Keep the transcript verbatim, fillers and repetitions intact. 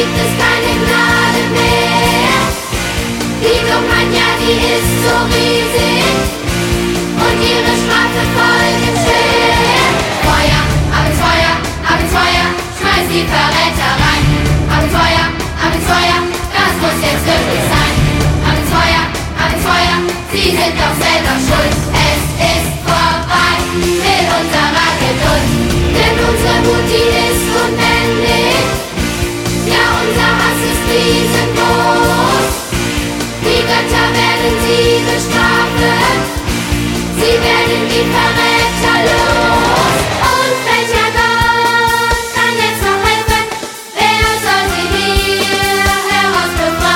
gibt es keine Gnade mehr. Die Dummheit, ja, die ist so riesig und ihre Strafe folgt schwer. Feuer, ab ins Feuer, ab ins Feuer, schmeiß die Verräter rein. Ab ins Feuer, ab ins Feuer.